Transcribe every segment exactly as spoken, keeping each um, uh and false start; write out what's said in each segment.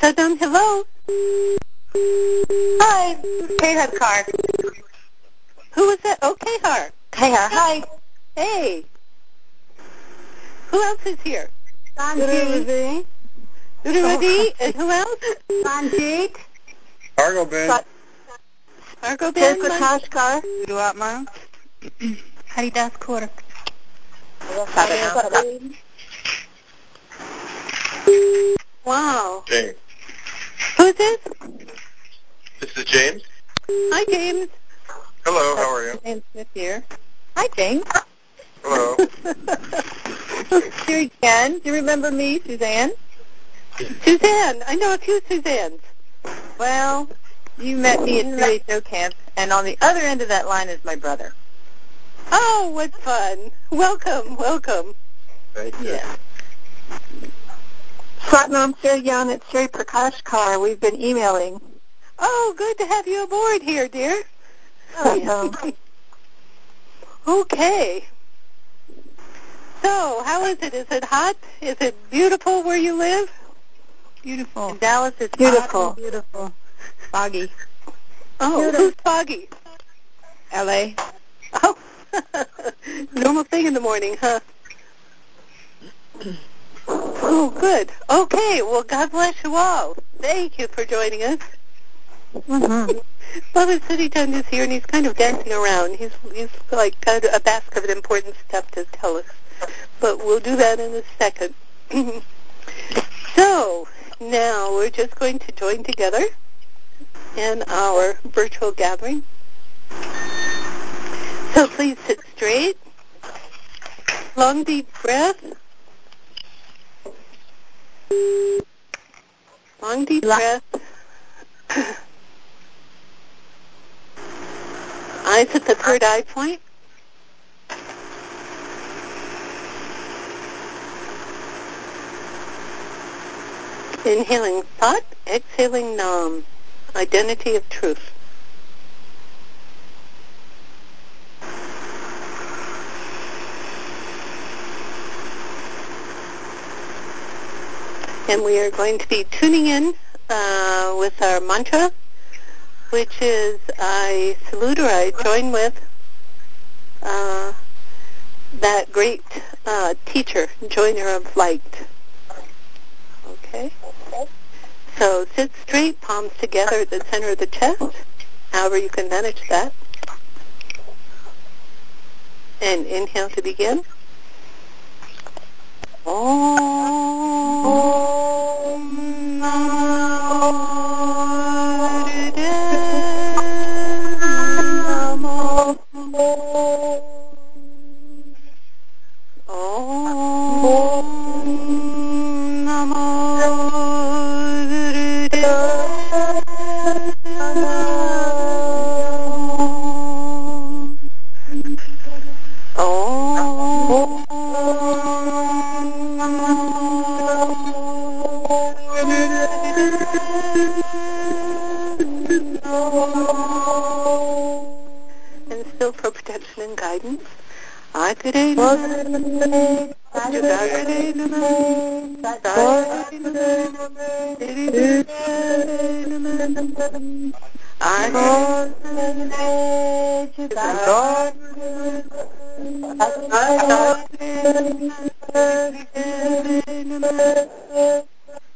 Saddam, hello? Hi, Kehar Car. Who is it? Oh, Kehar. Kehar, hi. Hey. Who else is here? Sanjeet. Duruvadi. And who else? Sanjeet. Argo Ben. Argo Ben. Prakash Kar. Guru Atma. Haridas Kaur. Wow. James. Who's this? This is James. Hi, James. Hello, how are you? James Smith here. Hi, James. Hello. Here again. Do you remember me, Suzanne? Suzanne. I know a few Suzannes. Well, you met me at C H O camp, and on the other end of that line is my brother. Oh, what fun. Welcome, welcome. Thank you. Yeah. Satnam Siryan at Sri Prakash Kar. We've been emailing. Oh, good to have you aboard here, dear. Oh, yeah. Okay. So, how is it? Is it hot? Is it beautiful where you live? Beautiful. In Dallas, it's Beautiful. hot and Beautiful. Foggy. Oh, Beautiful. who's foggy? L A. Oh, normal thing in the morning, huh? Oh, good. Okay, well, God bless you all. Thank you for joining us. Mm-hmm. Brother Siddhichand is here, and he's kind of dancing around. He's he's like got a basket of important stuff to tell us, but we'll do that in a second. So now we're just going to join together in our virtual gathering. So please sit straight. Long deep breath. Long deep breath. Eyes at the third eye point. Inhaling thought, exhaling nam. Identity of truth. And we are going to be tuning in uh, with our mantra, which is I salute or I join with uh, that great uh, teacher, joiner of light. Okay? So sit straight, palms together at the center of the chest, however you can manage that. And inhale to begin. Om Namo Om Namo And still for protection and guidance. Agare Namah, Jagare Namah, Saraswati Namah, Siri Namah, Agare Namah, Jagare Namah,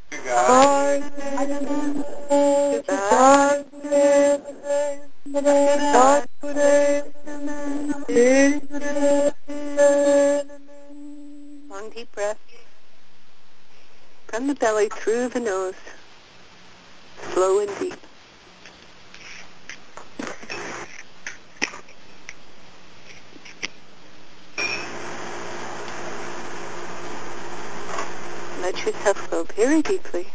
Long deep breath from the belly through the nose, slow and deep. Let yourself go very deeply.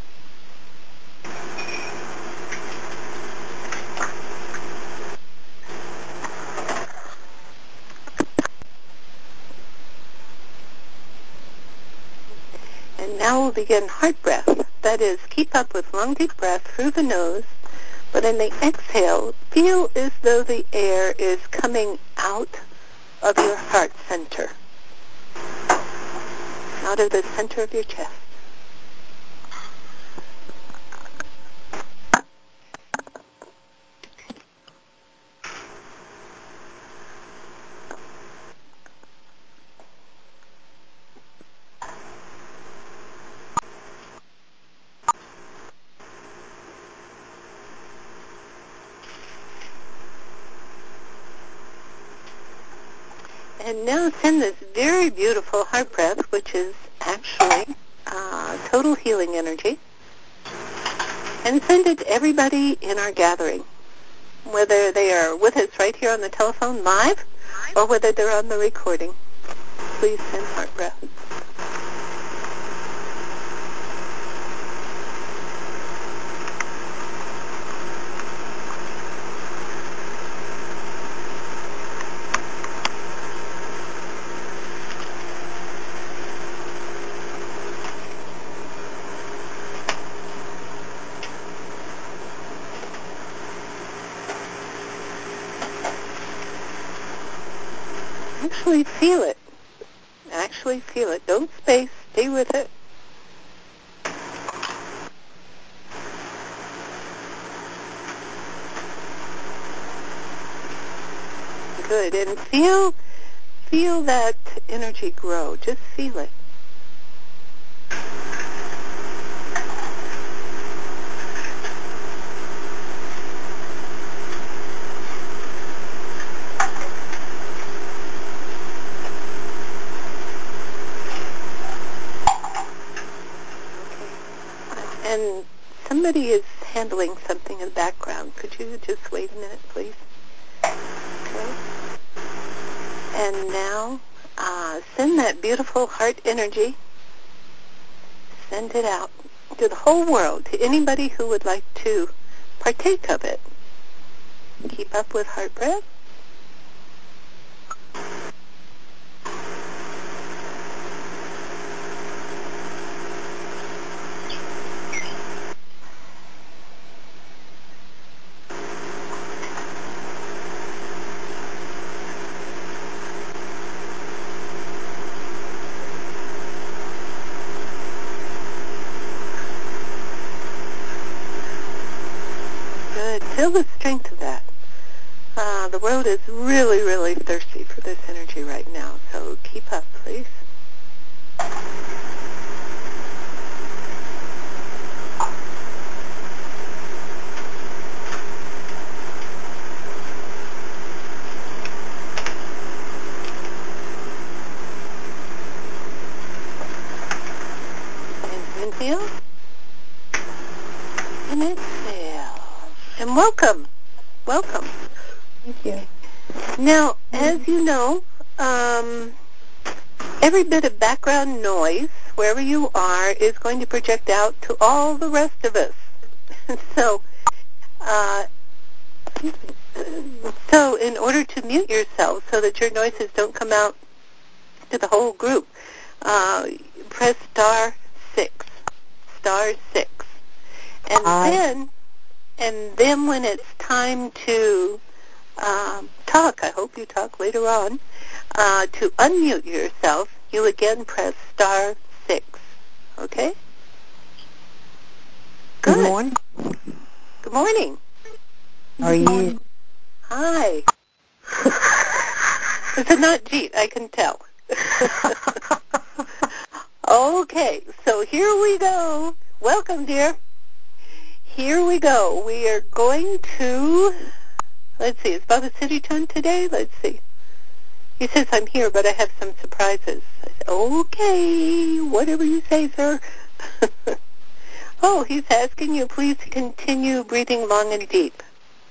And now we'll begin heart breath. That is, keep up with long deep breath through the nose, but in the exhale, feel as though the air is coming out of your heart center, out of the center of your chest. And now send this very beautiful heart breath, which is actually uh, total healing energy, and send it to everybody in our gathering, whether they are with us right here on the telephone live or whether they're on the recording. Please send heart breath. Actually feel it. Actually feel it. Don't space. Stay with it. Good. And feel, feel that energy grow. Just feel it. And somebody is handling something in the background. Could you just wait a minute, please? Okay. And now, uh, send that beautiful heart energy, send it out to the whole world, to anybody who would like to partake of it. Keep up with heart breath. Good. Feel the strength of that. Uh, the world is really, really thirsty for this energy right now, so keep up, please. And inhale. And exhale. And welcome. Welcome. Thank you. Now, as you know, um, every bit of background noise, wherever you are, is going to project out to all the rest of us. so, uh, so in order to mute yourself so that your noises don't come out to the whole group, uh, press star six, star six, and Aye. then, and then when it's time to um, talk, I hope you talk later on, uh, to unmute yourself, you again press star six. Okay? Good Good. morning. Good morning. How are you? Hi. This is not Jeet, I can tell. Okay, so here we go. Welcome, dear. Here we go. We are going to, let's see, it's Baba City time today. Let's see. He says I'm here, but I have some surprises. I said, okay, whatever you say, sir. Oh, he's asking you, please continue breathing long and deep.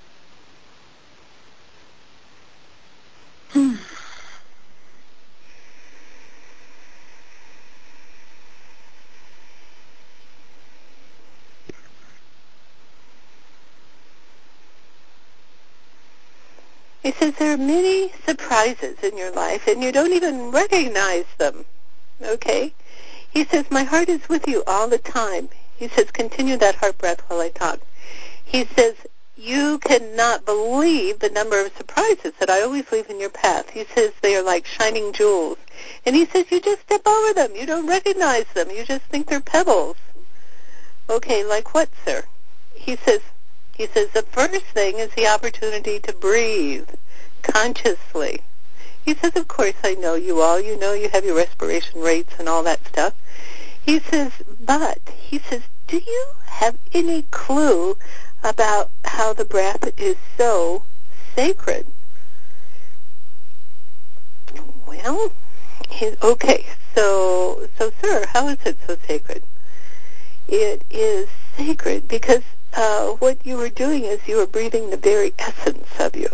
He says there are many surprises in your life, and you don't even recognize them. Okay? He says, my heart is with you all the time. He says, continue that heart breath while I talk. He says, you cannot believe the number of surprises that I always leave in your path. He says they are like shining jewels. And he says, you just step over them. You don't recognize them. You just think they're pebbles. Okay, like what, sir? He says, he says the first thing is the opportunity to breathe consciously. He says, of course, I know you all. You know you have your respiration rates and all that stuff. He says, but, he says, do you have any clue about how the breath is so sacred? Well, he, okay, so, so, sir, how is it so sacred? It is sacred because uh, what you were doing is you were breathing the very essence of you.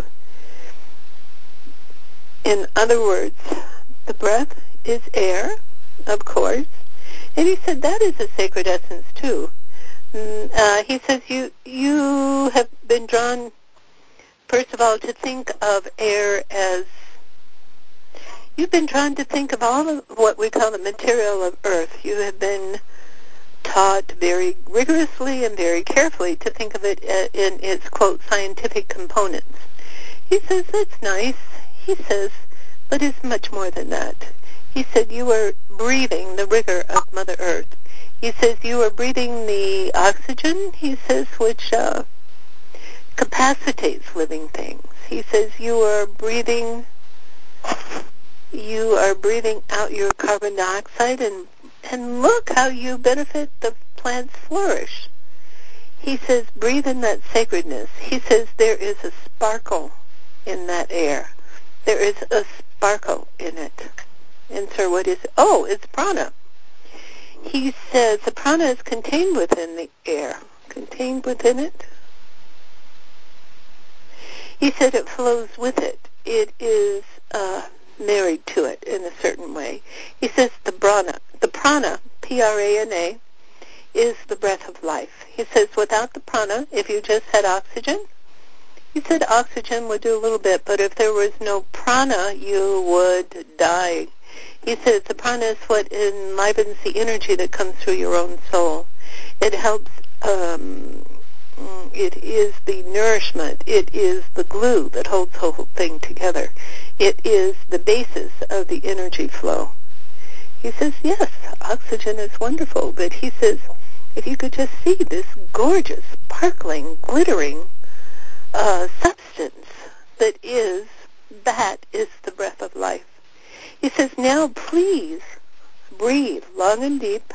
In other words, the breath is air, of course, and he said that is a sacred essence too. Uh, he says you you have been drawn, first of all, to think of air as, you've been drawn to think of all of what we call the material of Earth. You have been taught very rigorously and very carefully to think of it in its, quote, scientific components. He says, that's nice. He says, but it's much more than that. He said, you are breathing the rigor of Mother Earth. He says, you are breathing the oxygen, he says, which uh, capacitates living things. He says, you are breathing, you are breathing out your carbon dioxide, and, and look how you benefit the plants flourish. He says, breathe in that sacredness. He says, there is a sparkle in that air. There is a sparkle in it. And sir, what is it? Oh, it's prana. He says the prana is contained within the air, contained within it. He said it flows with it. It is uh, married to it in a certain way. He says the prana, the prana, P R A N A, is the breath of life. He says without the prana, if you just had oxygen, he said oxygen would do a little bit, but if there was no prana, you would die. He says the prana is what enlivens the energy that comes through your own soul. It helps, um, it is the nourishment. It is the glue that holds the whole thing together. It is the basis of the energy flow. He says, yes, oxygen is wonderful, but he says, if you could just see this gorgeous, sparkling, glittering uh, substance that is, that is the breath of life. He says, now please breathe long and deep.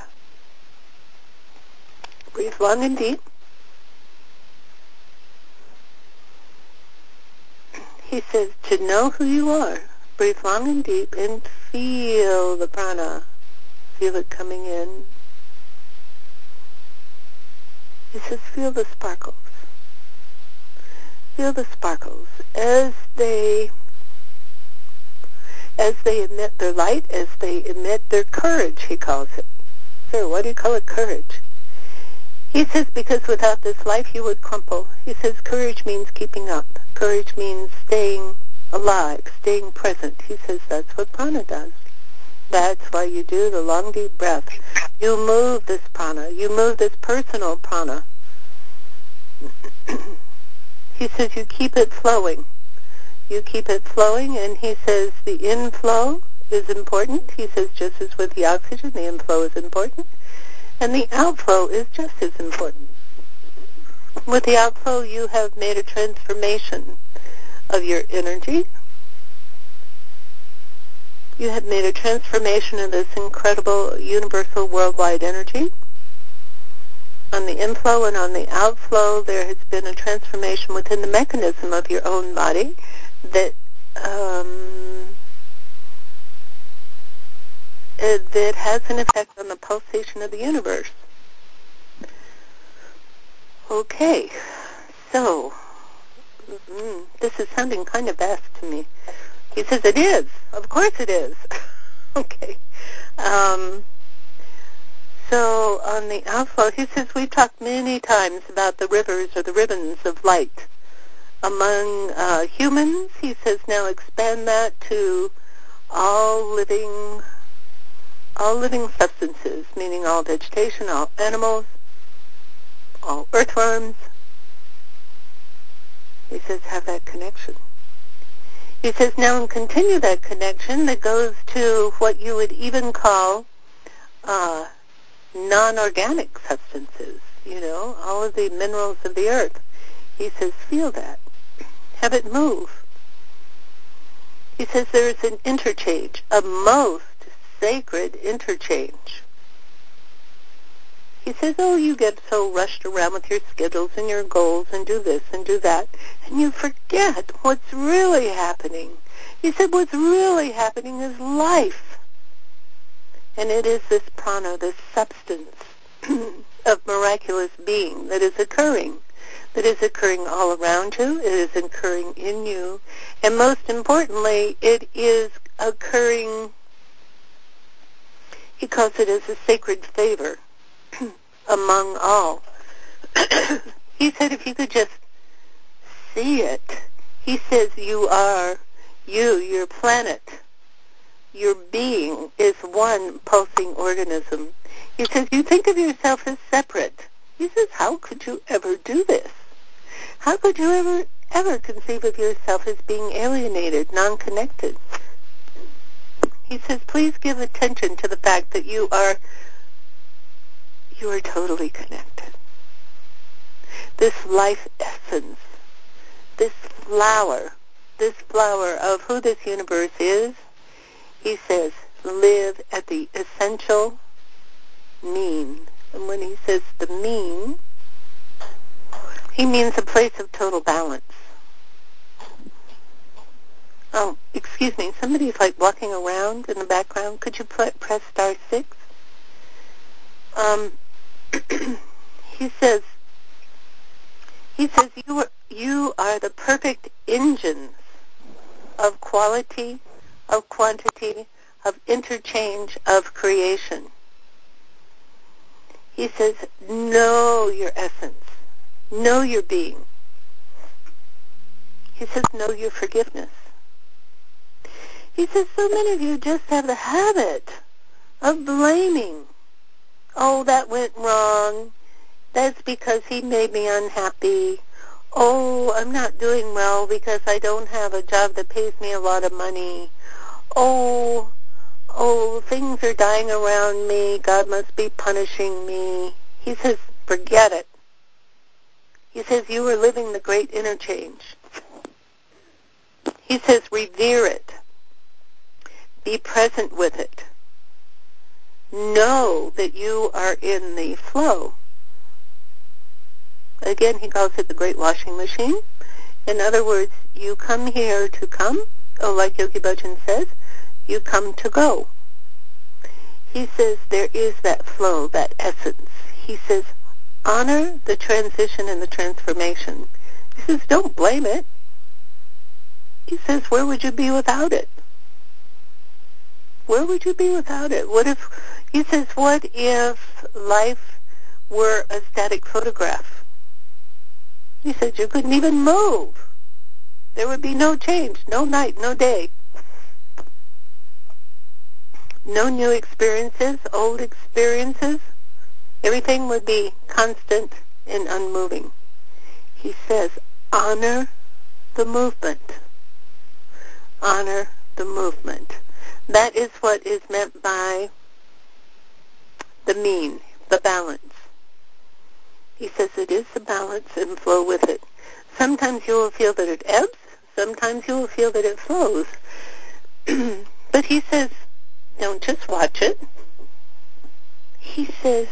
Breathe long and deep. He says, to know who you are, breathe long and deep and feel the prana. Feel it coming in. He says, feel the sparkles. Feel the sparkles as they as they emit their light, as they emit their courage, he calls it. Sir, why do you call it courage? He says, because without this life you would crumple. He says, courage means keeping up. Courage means staying alive, staying present. He says that's what prana does. That's why you do the long, deep breath. You move this prana. You move this personal prana. He says you keep it flowing. You keep it flowing, and he says the inflow is important. He says just as with the oxygen, the inflow is important, and the outflow is just as important. With the outflow, you have made a transformation of your energy. You have made a transformation of this incredible universal worldwide energy. On the inflow and on the outflow, there has been a transformation within the mechanism of your own body that um, uh, that has an effect on the pulsation of the universe. Okay, so mm, this is sounding kind of vast to me. He says it is. Of course it is. Okay. Um, so on the outflow, he says we've talked many times about the rivers or the ribbons of light among uh, humans. He says now expand that to all living, all living substances, meaning all vegetation, all animals, all earthworms. He says have that connection. He says now and continue that connection that goes to what you would even call uh, non-organic substances, you know, all of the minerals of the earth. He says feel that. Have it move. He says there is an interchange, a most sacred interchange. He says, oh, you get so rushed around with your schedules and your goals and do this and do that, and you forget what's really happening. He said, what's really happening is life. And it is this prana, this substance of miraculous being that is occurring, that is occurring all around you, it is occurring in you, and most importantly, it is occurring, he calls it as a sacred favor among all. He said if you could just see it, he says you are, you, your planet, your being is one pulsing organism. He says you think of yourself as separate. He says, how could you ever do this? How could you ever, ever conceive of yourself as being alienated, non-connected? He says, please give attention to the fact that you are, you are totally connected. This life essence, this flower, this flower of who this universe is, he says, live at the essential mean. And when he says the mean, he means a place of total balance. Oh, excuse me, somebody's like walking around in the background. Could you pl- press star six? Um, he says, he says you are, you are the perfect engines of quality, of quantity, of interchange, of creation. He says, know your essence. Know your being. He says, know your forgiveness. He says, so many of you just have the habit of blaming. Oh, that went wrong. That's because he made me unhappy. Oh, I'm not doing well because I don't have a job that pays me a lot of money. Oh, oh, things are dying around me. God must be punishing me. He says, forget it. He says, you are living the great interchange. He says, revere it. Be present with it. Know that you are in the flow. Again, he calls it the great washing machine. In other words, you come here to come, oh, like Yogi Bhajan says, you come to go. He says there is that flow, that essence. He says, honor the transition and the transformation. He says, don't blame it. He says, where would you be without it? Where would you be without it? What if, he says, what if life were a static photograph? He said, you couldn't even move. There would be no change, no night, no day. No new experiences, old experiences. Everything would be constant and unmoving. He says, honor the movement. Honor the movement. That is what is meant by the mean, the balance. He says it is the balance and flow with it. Sometimes you will feel that it ebbs. Sometimes you will feel that it flows. But he says, don't just watch it. He says,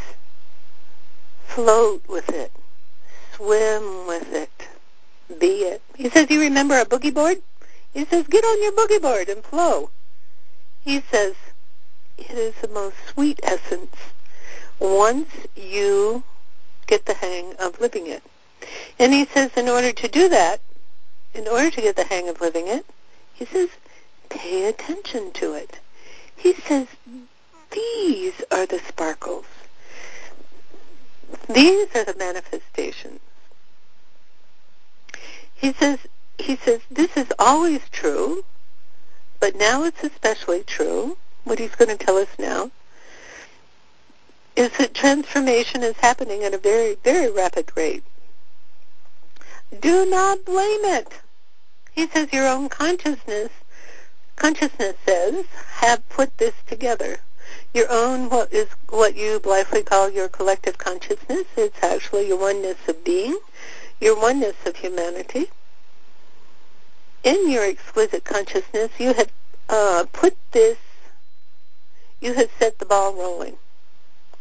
float with it. Swim with it. Be it. He says, you remember a boogie board? He says, get on your boogie board and flow. He says, it is the most sweet essence once you get the hang of living it. And he says, in order to do that, in order to get the hang of living it, he says, pay attention to it. He says, these are the sparkles. These are the manifestations. He says, he says, this is always true, but now it's especially true. What he's going to tell us now is that transformation is happening at a very, very rapid rate. Do not blame it. He says your own consciousness, consciousness says, have put this together. Your own, what is what you blithely call your collective consciousness, it's actually your oneness of being, your oneness of humanity. In your exquisite consciousness, you have uh, put this, you have set the ball rolling.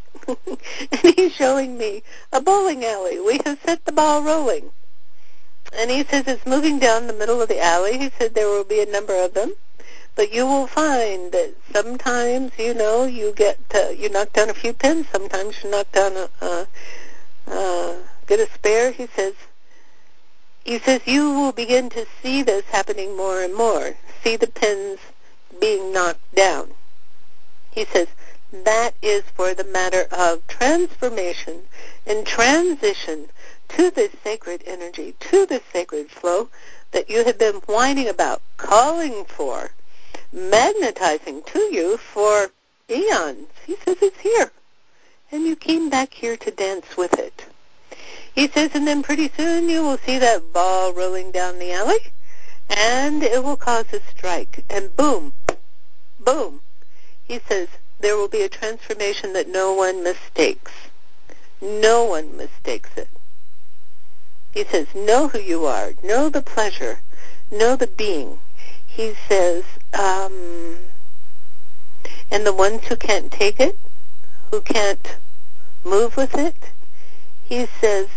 And he's showing me a bowling alley. We have set the ball rolling. and he says it's moving down the middle of the alley. He said there will be a number of them, but you will find that sometimes, you know, you get uh, you knock down a few pins. Sometimes you knock down a uh, uh, get a spare. He says. He says you will begin to see this happening more and more. See the pins being knocked down. He says that is for the matter of transformation and transition to this sacred energy, to this sacred flow that you have been whining about, calling for, magnetizing to you for eons. He says it's here. And you came back here to dance with it. He says, and then pretty soon you will see that ball rolling down the alley, and it will cause a strike. And boom, boom. He says, there will be a transformation that no one mistakes. No one mistakes it. He says, know who you are. Know the pleasure. Know the being. He says, um, and the ones who can't take it, who can't move with it, he says,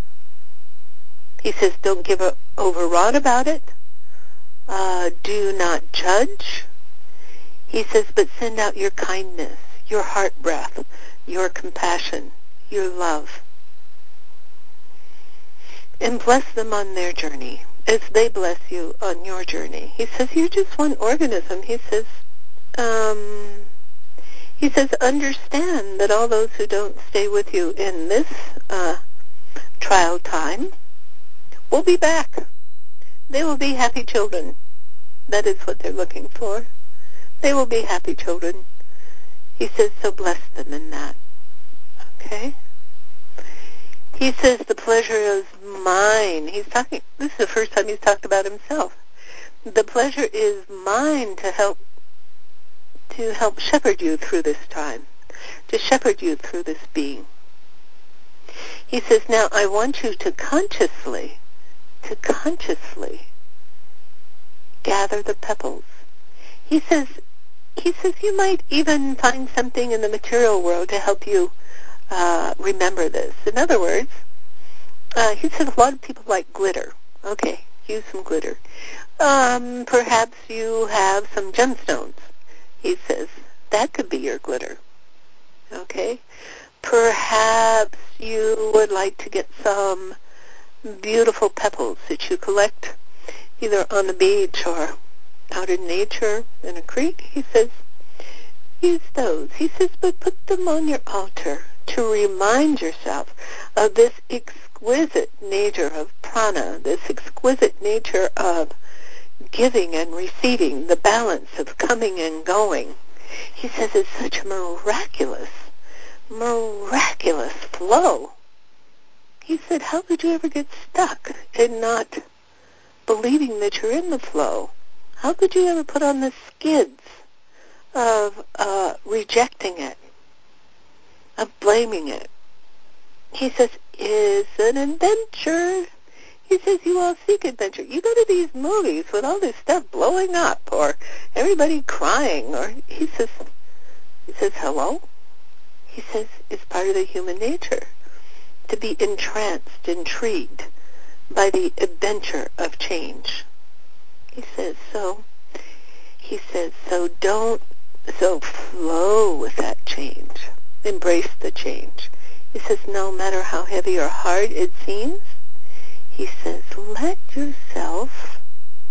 he says, don't give a overwrought about it. Uh, do not judge. He says, but send out your kindness, your heart breath, your compassion, your love. And bless them on their journey as they bless you on your journey. He says, you're just one organism. He says, um, he says, understand that all those who don't stay with you in this uh, trial time will be back. They will be happy children. That is what they're looking for. They will be happy children. He says, so bless them in that. Okay? He says the pleasure is mine. He's talking, this is the first time he's talked about himself. The pleasure is mine to help to help shepherd you through this time, to shepherd you through this being. He says, now I want you to consciously, to consciously gather the pebbles. He says, he says you might even find something in the material world to help you uh, remember this. In other words, uh, he says a lot of people like glitter. Okay, use some glitter. Um, perhaps you have some gemstones. He says, that could be your glitter. Okay? Perhaps you would like to get some beautiful pebbles that you collect either on the beach or out in nature in a creek. He says, use those. He says, but put them on your altar to remind yourself of this exquisite nature of prana, this exquisite nature of giving and receiving, the balance of coming and going. He says it's such a miraculous, miraculous flow. He said, how could you ever get stuck in not believing that you're in the flow? How could you ever put on the skids of uh, rejecting it, of blaming it? He says, it's an adventure. He says, you all seek adventure. You go to these movies with all this stuff blowing up or everybody crying. Or he says, he says, hello? He says, it's part of the human nature to be entranced, intrigued by the adventure of change. He says, so, he says, so don't, so flow with that change. Embrace the change. He says, no matter how heavy or hard it seems, he says, let yourself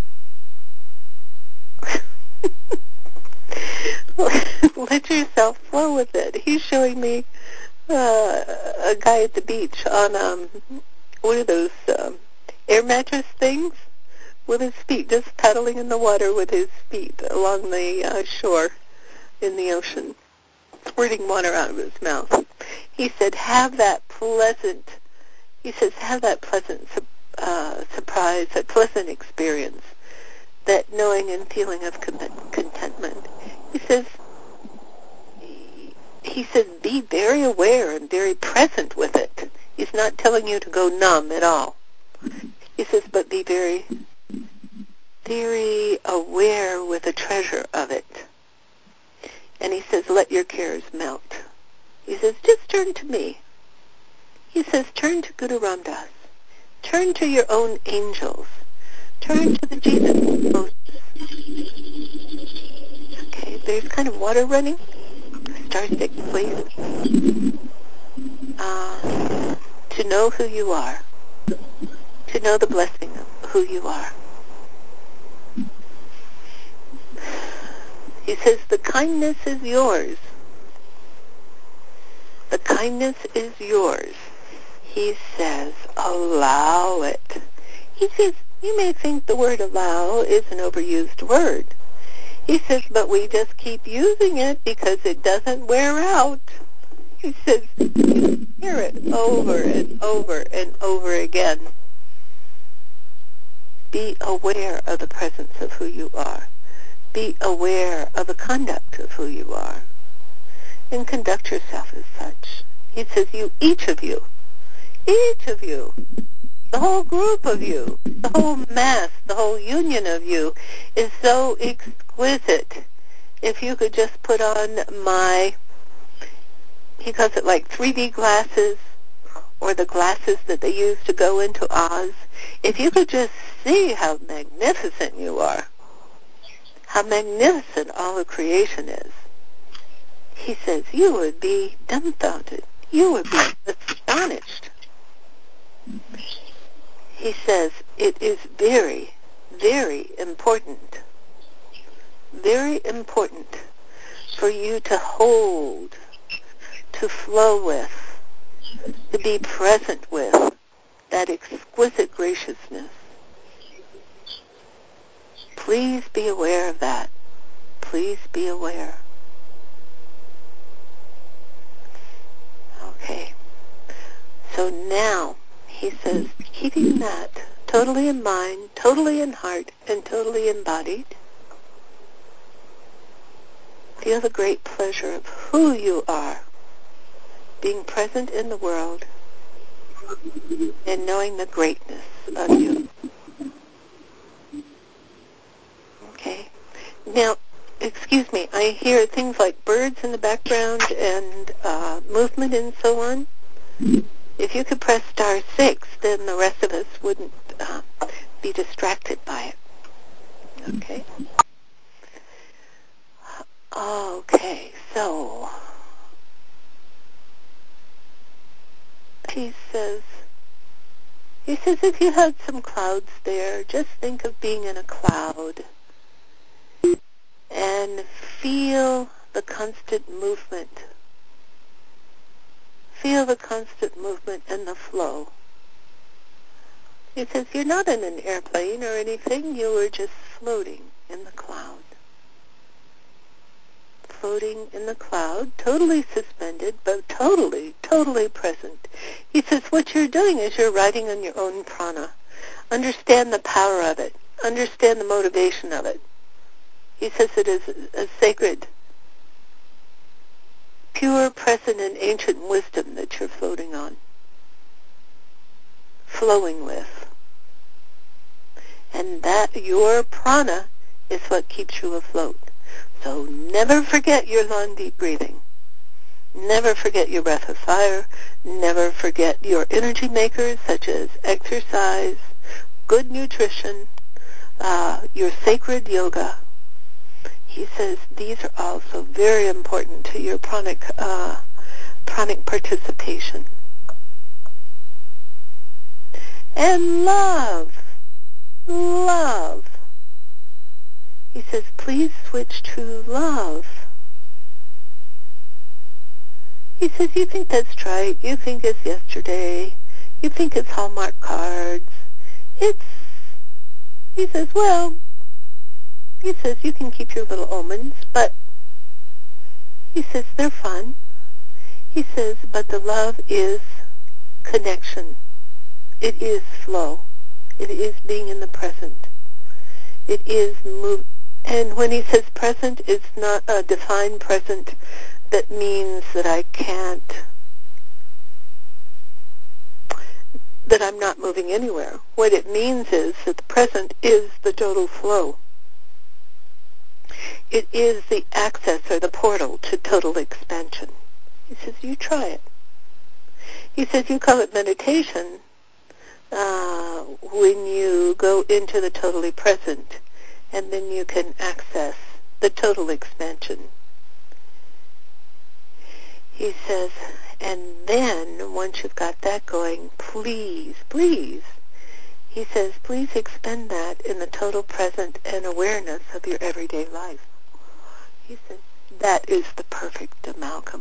let yourself flow with it. He's showing me uh, a guy at the beach on, um, what are those, um, air mattress things? With his feet, just paddling in the water with his feet along the uh, shore in the ocean, squirting water out of his mouth. He said, have that pleasant, he says, have that pleasant uh, surprise, that pleasant experience, that knowing and feeling of contentment. He says, he says, be very aware and very present with it. He's not telling you to go numb at all. He says, but be very, very aware with the treasure of it. And he says, let your cares melt. He says, just turn to me. He says, turn to Guru Ram Dass. Turn to your own angels. Turn to the Jesus hosts. Okay, there's kind of water running. Star six, please. Uh, to know who you are. To know the blessing of who you are. He says, the kindness is yours. The kindness is yours. He says, allow it. He says, you may think the word allow is an overused word. He says, but we just keep using it because it doesn't wear out. He says, you hear it over and over and over again. Be aware of the presence of who you are. Be aware of the conduct of who you are. And conduct yourself as such. He says, you, each of you, each of you, the whole group of you, the whole mass, the whole union of you is so exquisite. If you could just put on my, he calls it like three D glasses, or the glasses that they use to go into Oz, if you could just see how magnificent you are, how magnificent all of creation is, he says, you would be dumbfounded. You would be astonished. He says, it is very, very important, very important for you to hold, to flow with, to be present with that exquisite graciousness. Please be aware of that. Please be aware. Okay. So now, he says, keeping that totally in mind, totally in heart, and totally embodied, feel the great pleasure of who you are, being present in the world, and knowing the greatness of you. Okay. Now, excuse me, I hear things like birds in the background and uh, movement and so on. If you could press star six, then the rest of us wouldn't uh, be distracted by it. Okay? Okay, so he says, he says if you had some clouds there, just think of being in a cloud and feel the constant movement. Feel the constant movement and the flow. He says, you're not in an airplane or anything. You were just floating in the cloud. Floating in the cloud, totally suspended, but totally, totally present. He says, what you're doing is you're riding on your own prana. Understand the power of it. Understand the motivation of it. He says it is a sacred, pure, present, and ancient wisdom that you're floating on, flowing with. And that, your prana, is what keeps you afloat. So never forget your long, deep breathing. Never forget your breath of fire. Never forget your energy makers, such as exercise, good nutrition, uh, your sacred yoga. He says these are also very important to your pranic, uh, pranic participation. And love, love. He says, please switch to love. He says, you think that's trite. You think it's yesterday. You think it's Hallmark cards. It's, he says, well, he says, you can keep your little omens, but he says, they're fun. He says, but the love is connection. It is flow. It is being in the present. It is move. And when he says present, it's not a defined present that means that I can't, that I'm not moving anywhere. What it means is that the present is the total flow. It is the access or the portal to total expansion. He says, you try it. He says, you call it meditation, uh, when you go into the totally present, and then you can access the total expansion. He says, and then once you've got that going, please, please, he says, please expend that in the total present and awareness of your everyday life. He says, that is the perfect amalgam.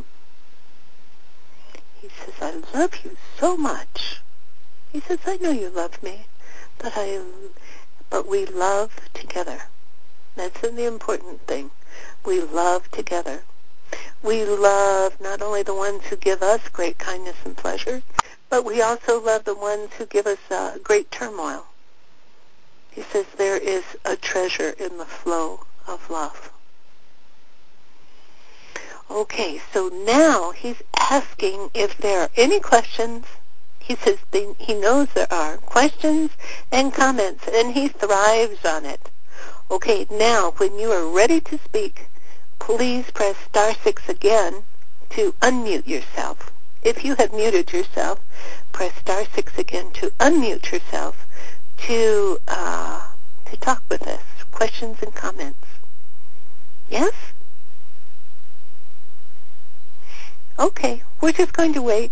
He says, I love you so much. He says, I know you love me, but I, but we love together. That's the important thing. We love together. We love not only the ones who give us great kindness and pleasure, but we also love the ones who give us uh, great turmoil. He says there is a treasure in the flow of love. Okay, so now he's asking if there are any questions. He says they, he knows there are questions and comments, and he thrives on it. Okay, now when you are ready to speak, please press star six again to unmute yourself. If you have muted yourself, press star six again to unmute yourself to uh, to talk with us. Questions and comments. Yes? Okay, we're just going to wait.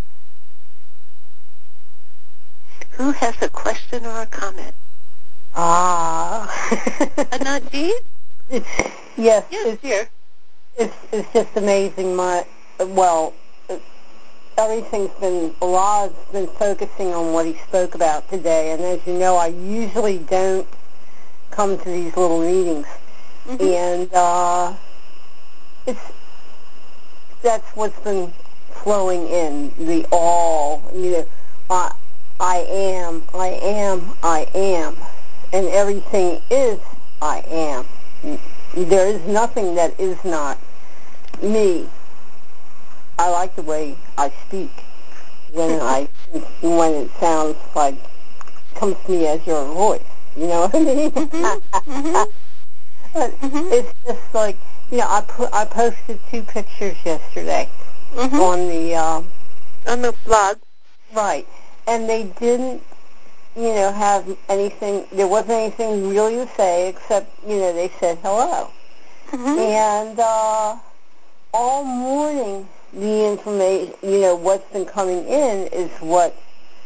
Who has a question or a comment? Ah. Anandji? Yes, Yes, it's, dear. it's it's just amazing. My well, everything's been a lot has been focusing on what he spoke about today, and as you know, I usually don't come to these little meetings, Mm-hmm. and uh, it's that's what's been flowing in the all. You know, I I am, I am, I am, and everything is I am. There is nothing that is not me. I like the way I speak when I when it sounds like comes to me as your voice. You know what I mean? Mm-hmm. Mm-hmm. But Mm-hmm. it's just like, you know, I put I posted two pictures yesterday Mm-hmm. on the uh, On the blog. right, and they didn't, you know, have anything. There wasn't anything really to say except, you know, they said hello. Mm-hmm. And uh, all morning, the information, you know, what's been coming in is what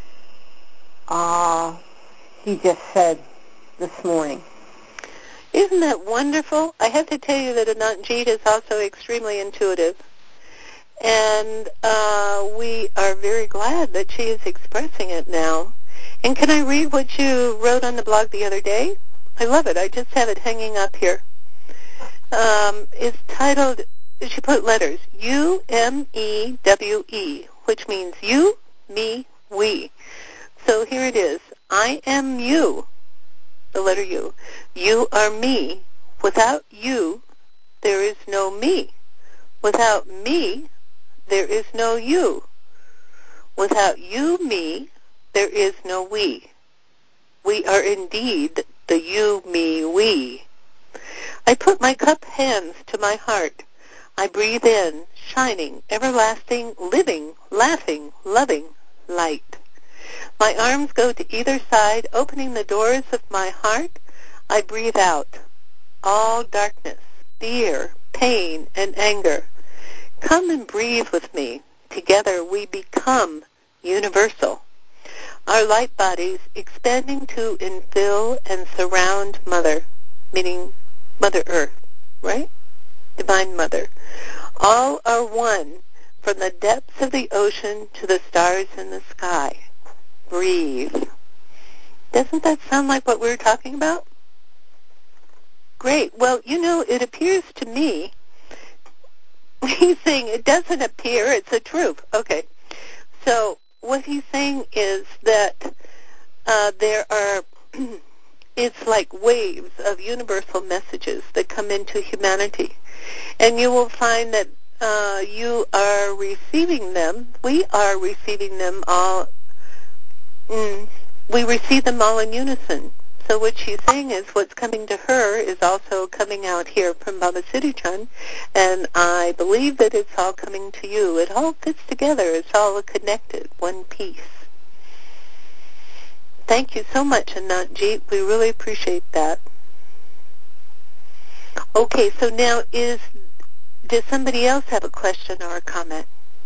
uh, he just said this morning. Isn't that wonderful? I have to tell you that Anandji is also extremely intuitive. And uh, we are very glad that she is expressing it now. And can I read what you wrote on the blog the other day? I love it. I just have it hanging up here. Um, it's titled, she put letters, U M E W E, which means you, me, we. So here it is. I am you, the letter U. You are me. Without you, there is no me. Without me, there is no you. Without you, me, there is no we. We are indeed the you, me, we. I put my cup hands to my heart. I breathe in, shining, everlasting, living, laughing, loving, light. My arms go to either side, opening the doors of my heart. I breathe out, all darkness, fear, pain, and anger. Come and breathe with me. Together we become universal. Our light bodies expanding to infill and surround Mother, meaning Mother Earth, right? Divine Mother. All are one, from the depths of the ocean to the stars in the sky. Breathe. Doesn't that sound like what we were talking about? Great. Well, you know, it appears to me, he's saying it doesn't appear, it's a truth. Okay. So what he's saying is that uh, there are, it's like waves of universal messages that come into humanity. And you will find that uh, you are receiving them. We are receiving them all. Mm, we receive them all in unison. So what she's saying is what's coming to her is also coming out here from Baba Siddhi-Chun, and I believe that it's all coming to you. It all fits together. It's all connected, one piece. Thank you so much, Anantjeet. We really appreciate that. Okay, so now is, does somebody else have a question or a comment?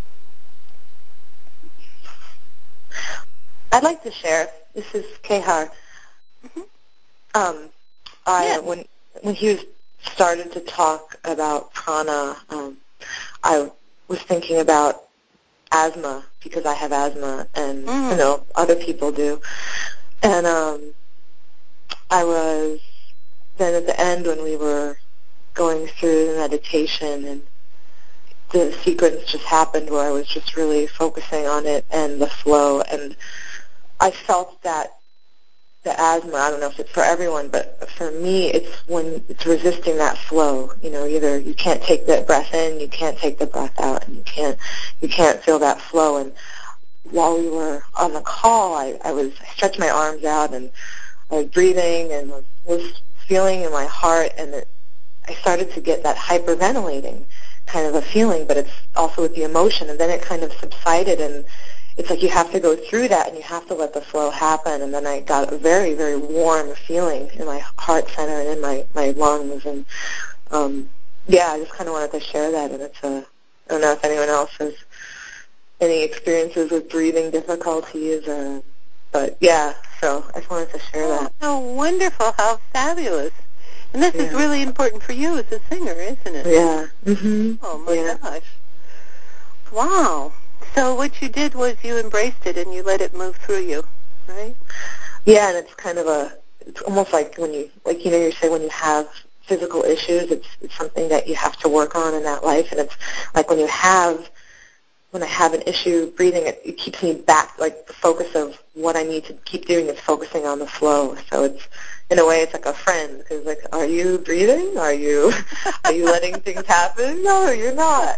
I'd like to share. This is Kehar. Mm-hmm. Um, I Yeah. when when he was started to talk about prana, um, I was thinking about asthma because I have asthma, and Mm. you know other people do. And um, I was then at the end when we were going through the meditation, and the sequence just happened where I was just really focusing on it and the flow, and I felt that the asthma, I don't know if it's for everyone, but for me, it's when it's resisting that flow. You know, either you can't take the breath in, you can't take the breath out, and you can't you can't feel that flow. And while we were on the call, I, I was I stretched my arms out, and I was breathing and was, was feeling in my heart, and it, I started to get that hyperventilating kind of a feeling, but it's also with the emotion, and then it kind of subsided, and it's like you have to go through that and you have to let the flow happen. And then I got a very, very warm feeling in my heart center and in my, my lungs. And, um, yeah, I just kind of wanted to share that. And it's a, I don't know if anyone else has any experiences with breathing difficulties. Or, but, yeah, so I just wanted to share Oh, that. how wonderful, how fabulous. And this Yeah. is really important for you as a singer, isn't it? Yeah. Mm-hmm. Oh, my yeah. gosh. Wow. So what you did was you embraced it and you let it move through you, right? Yeah, and it's kind of a, it's almost like when you, like, you know, you say when you have physical issues, it's, it's something that you have to work on in that life. And it's like when you have, when I have an issue breathing, it, it keeps me back, like the focus of what I need to keep doing is focusing on the flow. So it's, in a way, it's like a friend, because like, are you breathing? Are you, are you letting things happen? No, you're not.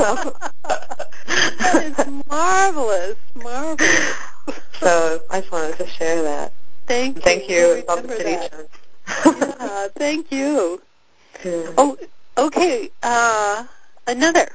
That is marvelous, marvelous. So I just wanted to share that. Thank you. Thank you. We'll Welcome remember to that. City Yeah, thank you. Yeah. Oh, okay. Uh, another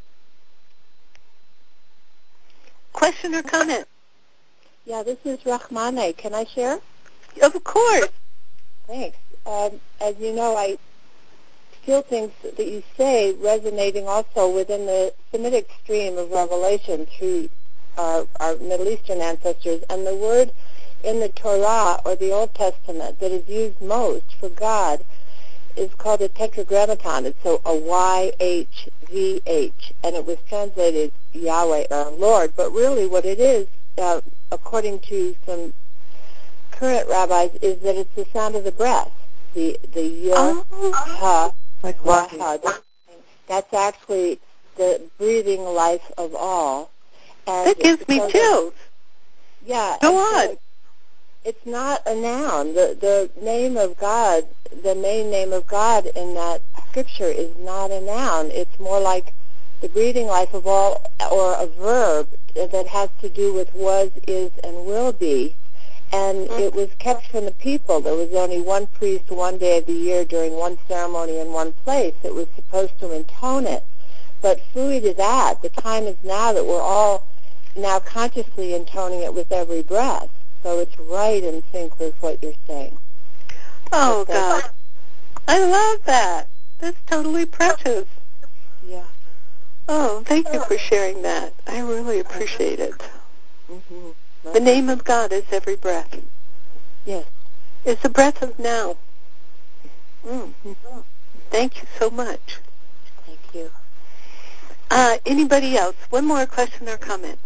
question or comment? Yeah, this is Rahmane. Can I share? Of course. Thanks. Um, as you know, I feel things that you say resonating also within the Semitic stream of revelation through our, our Middle Eastern ancestors. And the word in the Torah or the Old Testament that is used most for God is called a tetragrammaton. It's so a Y H V H, and it was translated Yahweh or Lord. But really what it is, uh, according to some current rabbis, is that it's the sound of the breath. The the Yod, Ha, Like walking. Wahad. That's actually the breathing life of all. And That gives me so chills. Yeah. Go and so on. it's not a noun. The the name of God, the main name of God in that scripture is not a noun. It's more like the breathing life of all, or a verb that has to do with was, is, and will be. And it was kept from the people. There was only one priest one day of the year during one ceremony in one place that was supposed to intone it. But fluid is that. The time is now that we're all now consciously intoning it with every breath. So it's right in sync with what you're saying. Oh, So God. I love that. That's totally precious. Yeah. Oh, thank you for sharing that. I really appreciate it. Mm-hmm. The name of God is every breath. Yes. It's the breath of now. Mm. Thank you so much. Thank you. Uh, anybody else? One more question or comment?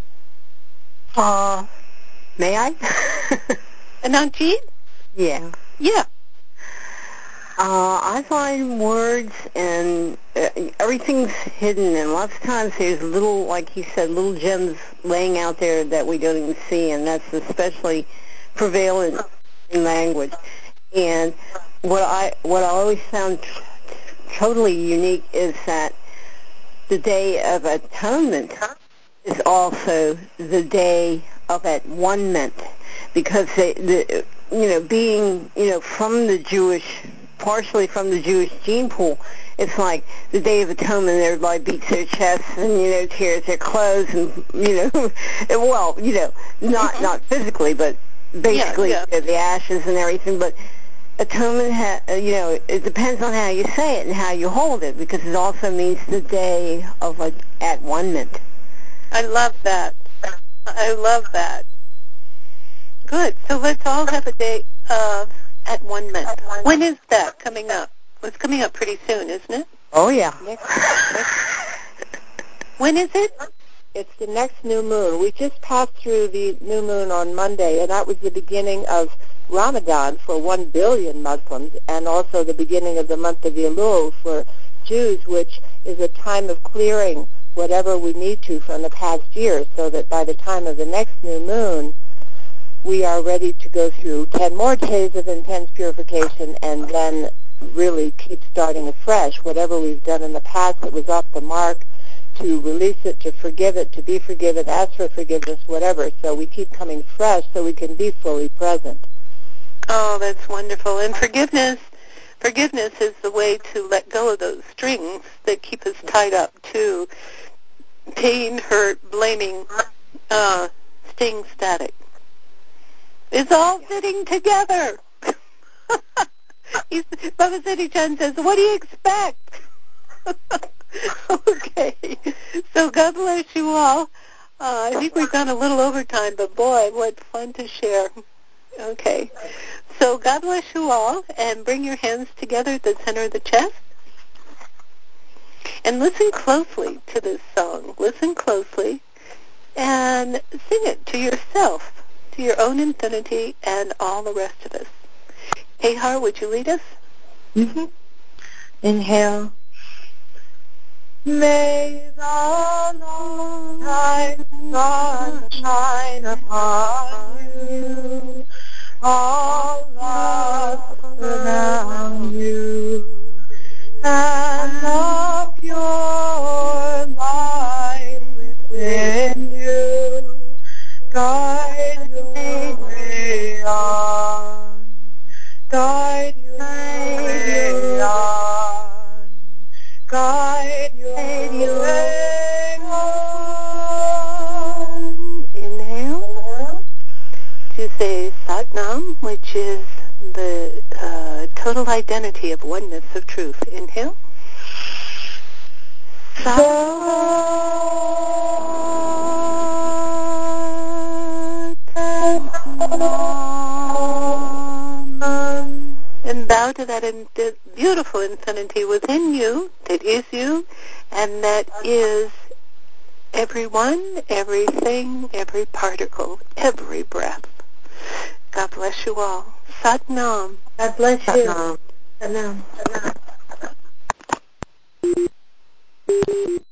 Uh, may I? Anantjeet? Yeah. Yeah. Uh, I find words and uh, everything's hidden, and lots of times there's little, like you said, little gems laying out there that we don't even see, and that's especially prevalent in language. And what I what I always found t- totally unique is that the Day of Atonement is also the day of at one-ment, because they, the, you know, being, you know, from the Jewish, partially from the Jewish gene pool, it's like the Day of Atonement, everybody beats their chests and, you know, tears their clothes and, you know, well, you know, not not physically, but basically yeah. The, the ashes and everything, but atonement, ha- uh, you know, it depends on how you say it and how you hold it, because it also means the day of a, at one-ment. I love that. I love that. Good. So let's all have a day of at one ment. When is that coming up? Well, it's coming up pretty soon, isn't it? Oh, yeah. Next, next, When is it? it's the next new moon. We just passed through the new moon on Monday, and that was the beginning of Ramadan for one billion Muslims, and also the beginning of the month of Elul for Jews, which is a time of clearing whatever we need to from the past year, so that by the time of the next new moon, we are ready to go through ten more days of intense purification and then really keep starting afresh. Whatever we've done in the past that was off the mark, to release it, to forgive it, to be forgiven, ask for forgiveness, whatever. So we keep coming fresh so we can be fully present. Oh, that's wonderful. And forgiveness, forgiveness is the way to let go of those strings that keep us tied up to pain, hurt, blaming, uh, staying static. It's all fitting together. He's, Baba Siddhi Chand says, what do you expect? Okay. So God bless you all. Uh, I think we've gone a little overtime, but boy, what fun to share. Okay. So God bless you all, and bring your hands together at the center of the chest. And listen closely to this song. Listen closely and sing it to yourself, to your own infinity and all the rest of us. Ahar, would you lead us? Mm-hmm. Inhale. May the long time sun shine upon you, all love around you, and the pure light within you guide your way on, guide your way on, guide your way on. Inhale to say Satnam, which is the uh, total identity of oneness of truth. Inhale. Satnam. And bow to that in- beautiful infinity within you, that is you, and that is everyone, everything, every particle, every breath. God bless you all. Satnam. God bless you. Satnam. Satnam.